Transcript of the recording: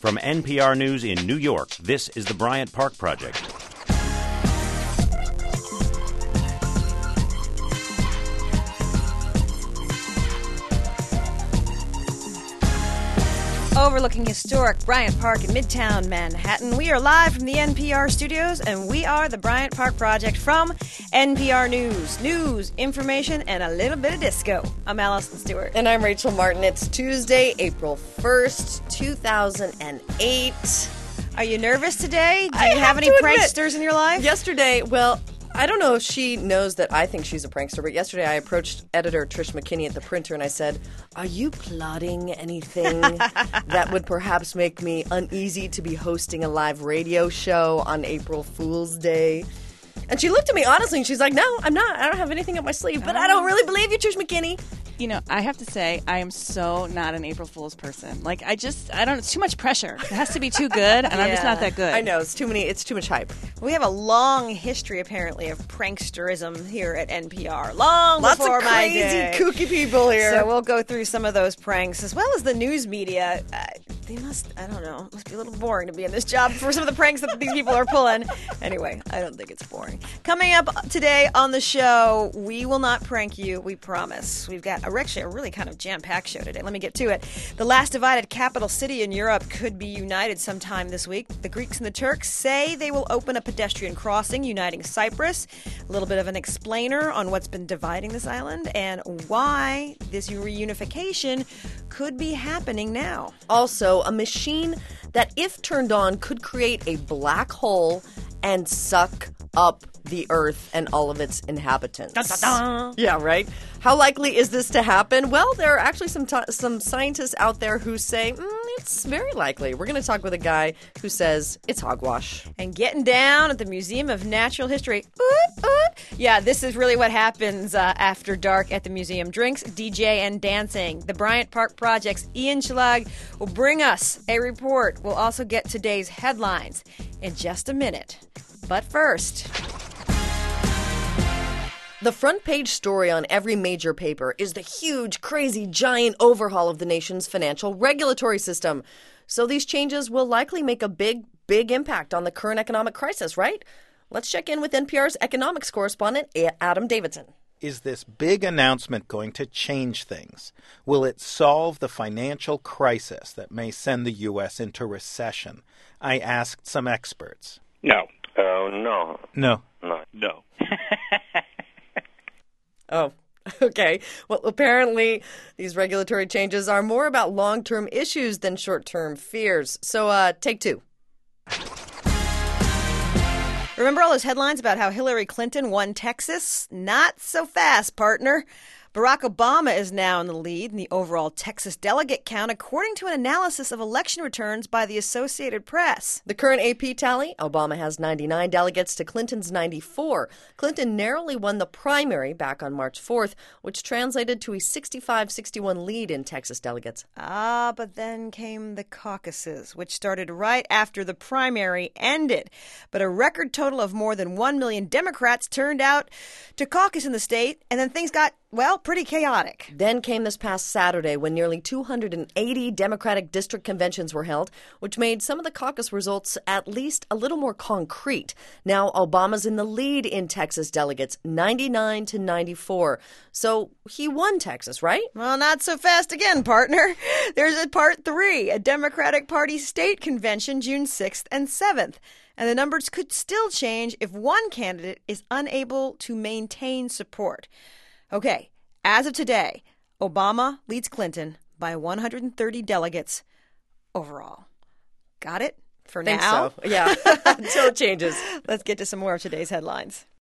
From NPR News in New York, this is the Bryant Park Project. Overlooking historic Bryant Park in Midtown Manhattan. We are live from the NPR studios, and we are the Bryant Park Project from NPR News. News, information, and a little bit of disco. I'm Allison Stewart. And I'm Rachel Martin. It's Tuesday, April 1st, 2008. Are you nervous today? Do you have any pranksters in your life? Yesterday, well, I don't know if she knows that I think she's a prankster, but yesterday I approached editor Trish McKinney at the printer and I said, "Are you plotting anything that would perhaps make me uneasy to be hosting a live radio show on April Fool's Day?" And she looked at me honestly and she's like, "No, I'm not. I don't have anything up my sleeve." But I don't really believe you, Trish McKinney. You know, I have to say, I am so not an April Fool's person. Like, I don't, it's too much pressure. It has to be too good, and I'm just not that good. I know, it's too much hype. We have a long history, apparently, of pranksterism here at NPR. Lots before my day. Lots of crazy, kooky people here. So we'll go through some of those pranks, as well as the news media. They must be a little boring to be in this job for some of the pranks that these people are pulling. Anyway, I don't think it's boring. Coming up today on the show, we will not prank you, we promise. We've got actually a really kind of jam-packed show today. Let me get to it. The last divided capital city in Europe could be united sometime this week. The Greeks and the Turks say they will open a pedestrian crossing uniting Cyprus. A little bit of an explainer on what's been dividing this island and why this reunification could be happening now. Also, a machine that, if turned on, could create a black hole and suck up the Earth and all of its inhabitants. Dun, dun, dun. Yeah, right? How likely is this to happen? Well, there are actually some scientists out there who say it's very likely. We're going to talk with a guy who says it's hogwash. And getting down at the Museum of Natural History. Oot, oot. Yeah, this is really what happens after dark at the museum. Drinks, DJ, and dancing. The Bryant Park Project's Ian Chillag will bring us a report. We'll also get today's headlines in just a minute. But first, the front page story on every major paper is the huge, crazy, giant overhaul of the nation's financial regulatory system. So these changes will likely make a big impact on the current economic crisis, right? Let's check in with NPR's economics correspondent, Adam Davidson. Is this big announcement going to change things? Will it solve the financial crisis that may send the U.S. into recession? I asked some experts. No. No. No. No. No. Oh, okay. Well, apparently these regulatory changes are more about long-term issues than short-term fears. So, take two. remember all those headlines about how Hillary Clinton won Texas? Not so fast, partner. Barack Obama is now in the lead in the overall Texas delegate count, according to an analysis of election returns by the Associated Press. The current AP tally, Obama has 99 delegates to Clinton's 94. Clinton narrowly won the primary back on March 4th, which translated to a 65-61 lead in Texas delegates. But then came the caucuses, which started right after the primary ended. But a record total of more than 1 million Democrats turned out to caucus in the state, and then things got, well, pretty chaotic. Then came this past Saturday when nearly 280 Democratic district conventions were held, which made some of the caucus results at least a little more concrete. Now Obama's in the lead in Texas delegates, 99 to 94. So he won Texas, right? Well, not so fast again, partner. There's a part 3, a Democratic Party state convention June 6th and 7th. And the numbers could still change if one candidate is unable to maintain support. Okay, as of today, Obama leads Clinton by 130 delegates overall. Got it? For Think now? so. Yeah, until it changes. Let's get to some more of today's headlines.